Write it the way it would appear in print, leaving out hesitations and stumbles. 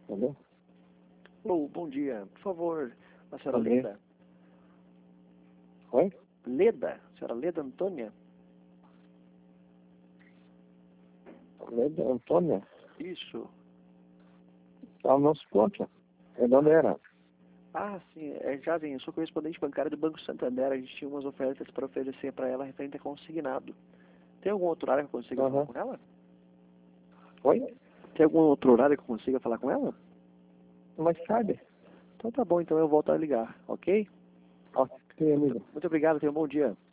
Entendeu? Alô, bom dia. Por favor, a senhora Bom dia. Leda? Oi? Leda? A senhora Leda Antônia? Leda Antônia? Isso. Ela não se encontra. É de onde era? Ah, sim. Jovem, eu sou correspondente bancário do Banco Santander. A gente tinha umas ofertas para oferecer para ela referente a consignado. Tem algum outro horário que eu consiga falar Aham. com ela? Oi? Tem algum outro horário que eu consiga falar com ela? Mais tarde? Então tá bom, então eu volto a ligar, ok? Ok, amigo. Muito obrigado, tenha um bom dia.